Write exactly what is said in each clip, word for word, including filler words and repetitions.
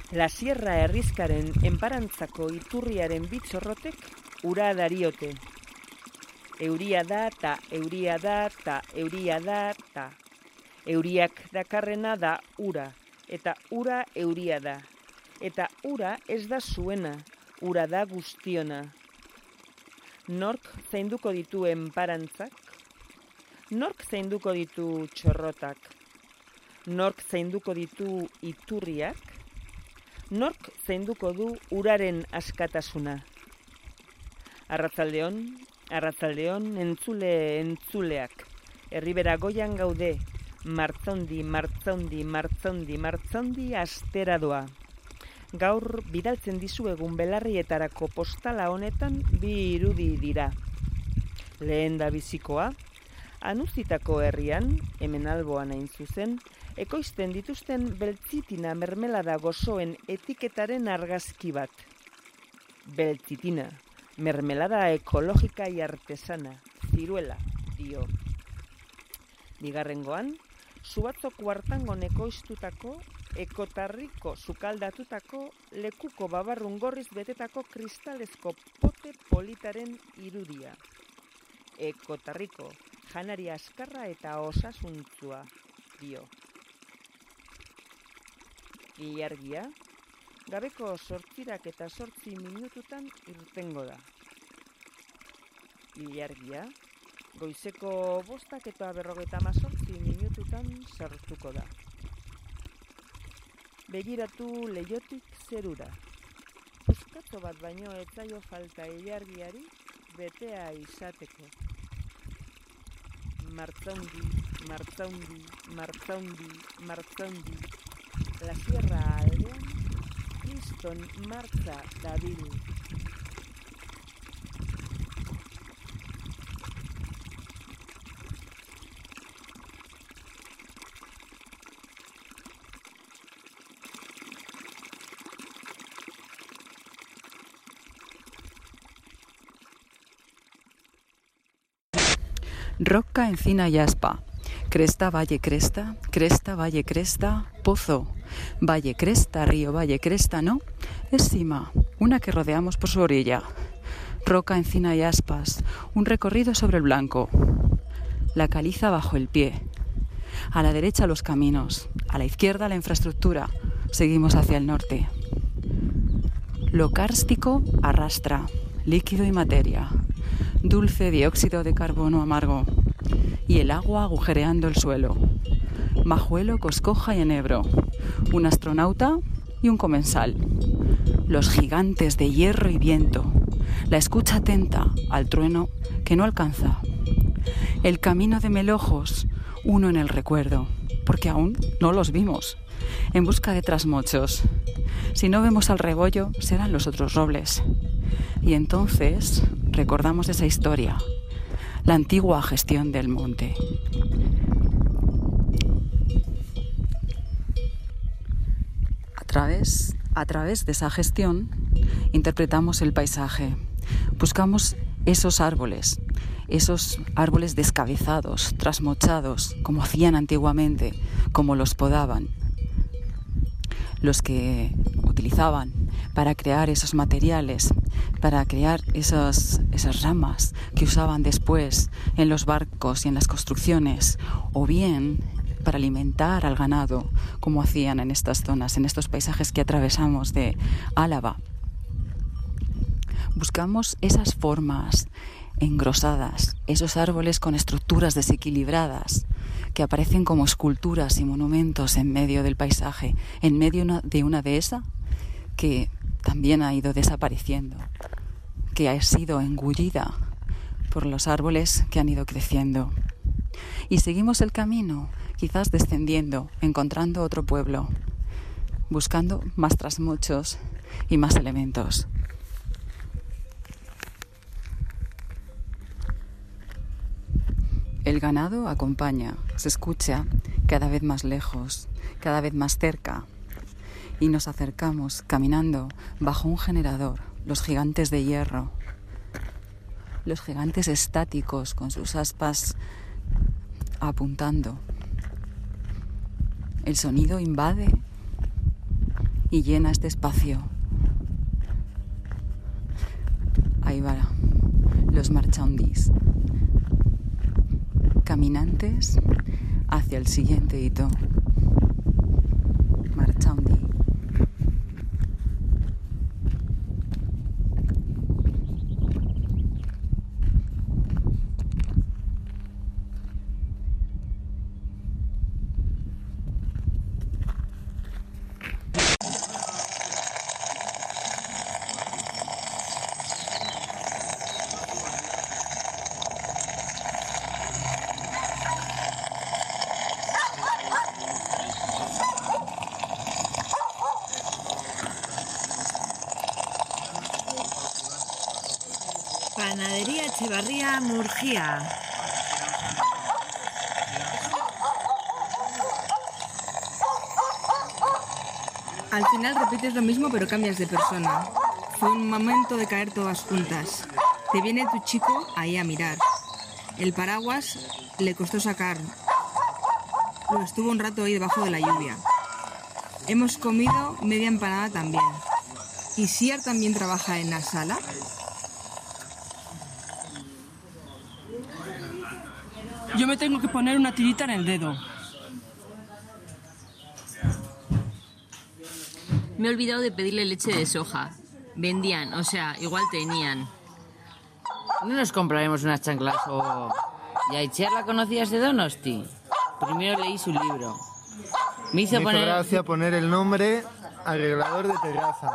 La Sierra herrizkaren enparantzako iturriaren bitxorrotek ura dariote. Euria da ta, euria da ta, euria da ta. Euriak dakarrena da ura, eta ura euria da. Eta ura ez da zuena, ura da guztiona. Nork zainduko ditu enparantzak? Nork zainduko ditu txorrotak? Nork zainduko ditu iturriak? Nork zainduko du uraren askatasuna? Arratzaldeon, arratzaldeon, entzule, entzuleak. Herribera goian gaude, martzondi, martzondi, martzondi, martzondi, astera doa. Gaur bidaltzen dizuegun belarrietarako postala honetan bi irudi dira. Lehen da bizikoa, Anuzitako herrian, hemen Alboan hain zuzen, ekoizten dituzten beltzitina mermelada gozoen etiketaren argazki bat. Beltzitina, mermelada ekologika y artesana, ziruela, dio. Bigarrengoan, Zubatzok Kuartangon ekoiztutako, ekotarriko sukaldatutako, lekuko babarrun gorriz betetako kristalezko pote politaren irudia. Ekotarriko, janari askarra eta osasuntzua, dio. Ilargia, gabeko sortzirak eta sortzi minututan irtengo da. Ilargia, goizeko bostak eta berrogeita hamazortzi minututan sartuko da. Begiratu leihotik zerura. Puskatxo bat baino ez zaio falta ilargiari betea izateko. Martzondi, martzondi, martzondi, martzondi. La Sierra aldean, kriston martza dabil. Roca, encina y aspa, cresta, valle, cresta, cresta, valle, cresta, pozo, valle, cresta, río, valle, cresta, ¿no? Es cima, una que rodeamos por su orilla. Roca, encina y aspas, un recorrido sobre el blanco. La caliza bajo el pie. A la derecha los caminos, a la izquierda la infraestructura. Seguimos hacia el norte. Lo kárstico arrastra, líquido y materia. Dulce dióxido de carbono amargo y el agua agujereando el suelo. Majuelo, Coscoja y enebro. Un astronauta y un comensal. Los gigantes de hierro y viento. La escucha atenta al trueno que no alcanza. El camino de Melojos, uno en el recuerdo, porque aún no los vimos. En busca de trasmochos. Si no vemos al rebollo, serán los otros robles. Y entonces recordamos esa historia, la antigua gestión del monte. A través, a través de esa gestión interpretamos el paisaje, buscamos esos árboles, esos árboles descabezados, trasmochados, como hacían antiguamente, como los podaban, los que utilizaban para crear esos materiales, para crear esos, esas ramas que usaban después en los barcos y en las construcciones, o bien para alimentar al ganado, como hacían en estas zonas, en estos paisajes que atravesamos de Álava. Buscamos esas formas engrosadas, esos árboles con estructuras desequilibradas que aparecen como esculturas y monumentos en medio del paisaje, en medio de una dehesa que también ha ido desapareciendo, que ha sido engullida por los árboles que han ido creciendo. Y seguimos el camino, quizás descendiendo, encontrando otro pueblo, buscando más trasmochos y más elementos. El ganado acompaña, se escucha cada vez más lejos, cada vez más cerca, y nos acercamos caminando bajo un generador, los gigantes de hierro, los gigantes estáticos con sus aspas apuntando. El sonido invade y llena este espacio. Ahí va, los marchandis, caminantes hacia el siguiente hito. Marchandi. Panadería Echevarría, Murgia. Al final repites lo mismo pero cambias de persona. Fue un momento de caer todas juntas. Te viene tu chico ahí a mirar. El paraguas le costó sacar. Lo estuvo un rato ahí debajo de la lluvia. Hemos comido media empanada también. ¿Y Siar también trabaja en la sala? Yo me tengo que poner una tirita en el dedo. Me he olvidado de pedirle leche de soja. Vendían, o sea, igual tenían. ¿No nos compraremos unas chanclas o...? ¿Y a Itziar la conocías de Donosti? Primero leí su libro. Me hizo, Me poner... hizo gracia poner el nombre arreglador de terraza.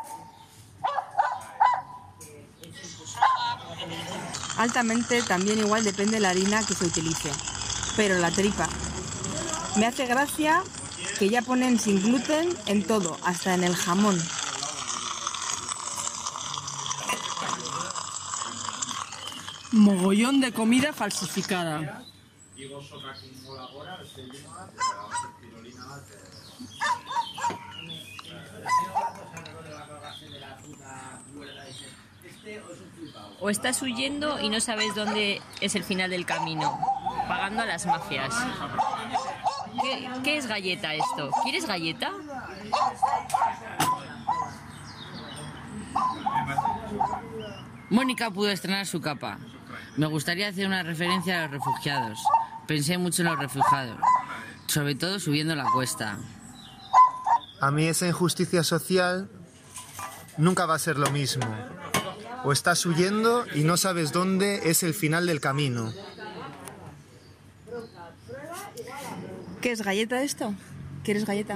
Altamente también igual depende la harina que se utilice, pero la tripa. Me hace gracia que ya ponen sin gluten en todo, hasta en el jamón. Mogollón de comida falsificada. O estás huyendo y no sabes dónde es el final del camino, pagando a las mafias. ¿Qué, qué es galleta esto? ¿Quieres galleta? Mónica pudo estrenar su capa. Me gustaría hacer una referencia a los refugiados. Pensé mucho en los refugiados, sobre todo subiendo la cuesta. A mí esa injusticia social nunca va a ser lo mismo. O estás huyendo y no sabes dónde es el final del camino. ¿Qué es galleta esto? ¿Quieres galleta?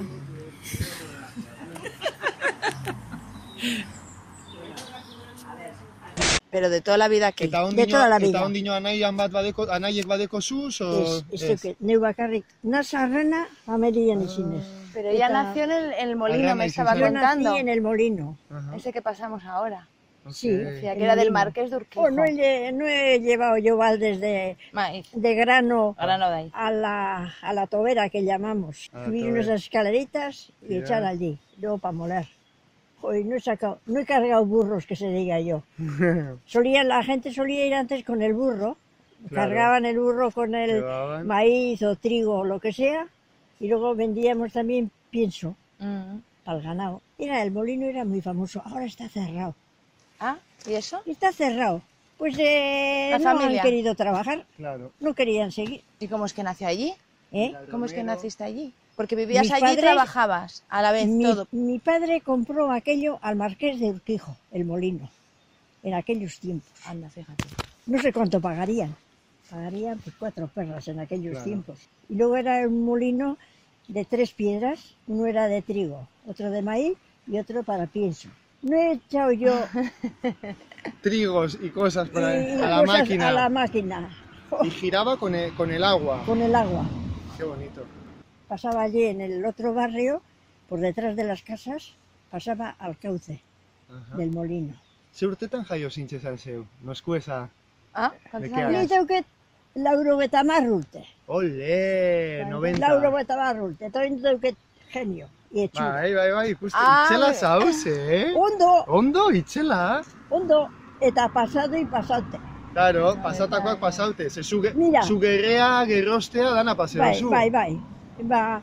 Pero de toda la vida que Eta de toda la vida. Eta ondino anaian bat badeko, anaiek badeko zuz, o... Ez, ez duke, neu bakarrik, nazarrena amerian izinez. Pero ella Eta- nació en el, en el molino, Arrana me izin estaba Yo zen. contando. nací en el molino. Ajá. Ese que pasamos ahora. Sí. Decía el que era del molino. Marqués de Urquijo. Oh, no, he, lle- no he llevado yo baldes de, Maíz. de grano Ahora no da ahí. a la, a la tobera que llamamos. A la Subir tobera. unas escaleritas y Ya. echar allí, luego para moler. Joder, no he sacado, no he cargado burros, que se diga yo. Solía, la gente solía ir antes con el burro, Claro. cargaban el burro con el Llevaban. maíz o trigo o lo que sea, y luego vendíamos también pienso Mm. para el ganado. Era, el molino era muy famoso, ahora está cerrado. Ah, ¿y eso? Está cerrado. Pues eh, La no familia. han querido trabajar, Claro. no querían seguir. ¿Y cómo es que nació allí? ¿eh? ¿Cómo es que naciste allí? Porque vivías Mis allí y padres- trabajabas a la vez Mi, todo. mi padre compró aquello al Marqués de Urquijo, el molino, en aquellos tiempos. Anda, fíjate. No sé cuánto pagarían. Pagarían pues, cuatro perras en aquellos Claro. tiempos. Y luego era un molino de tres piedras, uno era de trigo, otro de maíz y otro para pienso. No he echado yo Trigos y cosas para, y- y a la cosas máquina. a la máquina, Y giraba con el, con el agua. con el agua. Qué bonito. Pasaba allí en el otro barrio, por detrás de las casas, pasaba al cauce Ajá. del molino. Ze urtetan jaio zintxe zan zeu? Noskueza. Ah, ¿cuántos ¿De qué años? Ni dauket lauro beta marrulte. Ole, noventa. Lauro beta marrulte, eta hori dauket genio. Y etxura. Bai, bai, bai, ikusten. Ah, Itzela bai. zauz, eh? Ondo, Ondo, itzela. ondo, eta pasado y pasante. Claro, pasatakoak pasaute. Ze zu, ge- Mira. zu gerrea, gerrostea, dana paseo Bai, zu. bai, bai. Ba,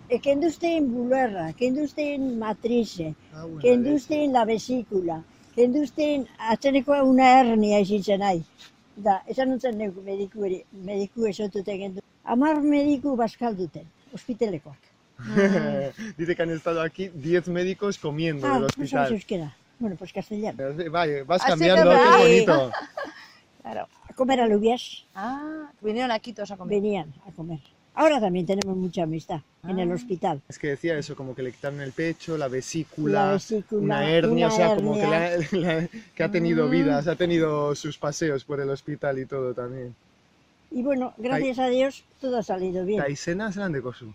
eh, kenduzten bularra, kenduzten matrize, Ah, buena kenduzten la vesícula, kenduzten atzenekoa una hernia izitzen nahi. Da, esan nintzen neuk mediku, eri- mediku esotuten gendu. Amar mediku baskalduten, ospitalekoak. Dice que han estado aquí diez médicos comiendo Ah, del no sabes hospital. euskera. Bueno, pues castellano. Vaya, vas Así cambiando, que qué ahí. bonito. Claro. A comer alubias, Ah, vinieron aquí todos a comer. venían a comer. Ahora también tenemos mucha amistad en Ah. el hospital. Es que decía eso, como que le quitaron el pecho, la vesícula, La vesícula, una hernia, una o sea, como que, hernia. la- la- que ha tenido Mm. vidas, ha tenido sus paseos por el hospital y todo también. Y bueno, gracias a Dios, todo ha salido bien. Taisenas eran de Kosu.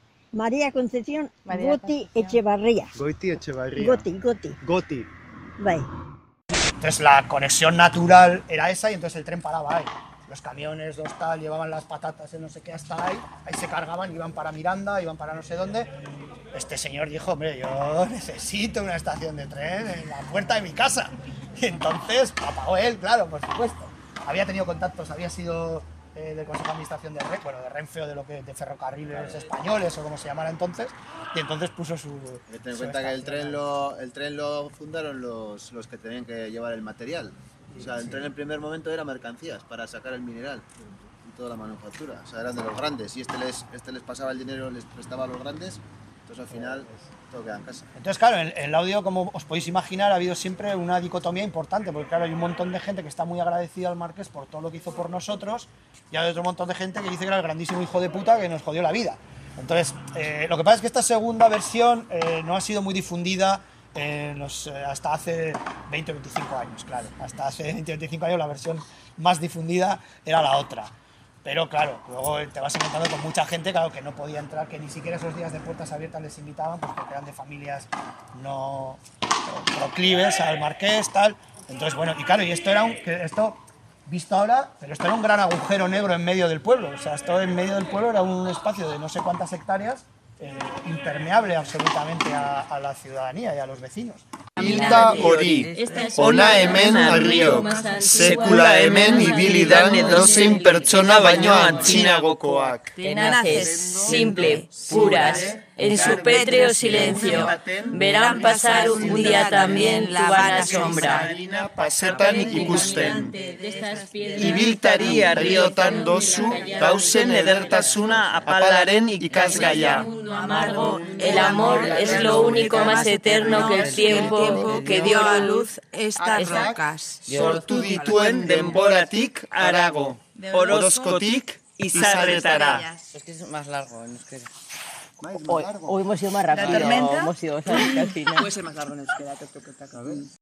María Concepción, María Goti Concepción. Echevarría. Goiti Echevarría. Goti, Goti. Goti. Bai. Entonces la conexión natural era esa y entonces el tren paraba ahí. Los camiones, los tal, llevaban las patatas, el no sé qué, hasta ahí, ahí se cargaban, iban para Miranda, iban para no sé dónde. Este señor dijo, hombre, yo necesito una estación de tren en la puerta de mi casa. Y entonces apagó él, claro, por supuesto. Había tenido contactos, había sido eh, del Consejo de Administración de Renfe, bueno, de Renfe o de, lo que, de Ferrocarriles Españoles o como se llamara entonces, y entonces puso su... Hay que tener en su cuenta que el estación. tren lo, el tren lo fundaron los, los que tenían que llevar el material. O sea, el tren en el primer momento era mercancías para sacar el mineral y toda la manufactura. O sea, eran de los grandes y este les, este les pasaba el dinero, les prestaba a los grandes. Entonces al final todo queda en casa. Entonces, claro, en el audio, como os podéis imaginar, ha habido siempre una dicotomía importante, porque claro, hay un montón de gente que está muy agradecida al Marqués por todo lo que hizo por nosotros, y hay otro montón de gente que dice que era el grandísimo hijo de puta que nos jodió la vida. Entonces, eh, lo que pasa es que esta segunda versión eh, no ha sido muy difundida eh, los, eh, hasta hace veinte o veinticinco años, claro. Hasta hace veinte o veinticinco años la versión más difundida era la otra. Pero claro, luego te vas encontrando con mucha gente, claro, que no podía entrar, que ni siquiera esos días de puertas abiertas les invitaban, pues porque eran de familias no proclives al Marqués, tal. Entonces, bueno, y claro, y esto era un, que esto, visto ahora, pero esto era un gran agujero negro en medio del pueblo. O sea, esto en medio del pueblo era un espacio de no sé cuántas hectáreas, eh, impermeable absolutamente a, a la ciudadanía y a los vecinos. Hilda hori, ona hemen arrio, sekula hemen ibili dan edozein pertsona baino antzinagokoak. Tenaces, simple, puras, en su pétreo silencio, verán pasar un día también la vana sombra. Pasetan ikusten, ibiltari arriotan dozu, gauzen edertasuna apalaren ikasgaia. Amargo, el amor es lo único más eterno que el tiempo que dio a luz estas rocas. Sortu dituen denboratik arago, orozkotik izarretara. Es que es más largo en euskera. O, o hemos ido más rápido. ¿La tormenta? Hemos ido, ¿sabes? Al final. Puede ser más largo en euskera.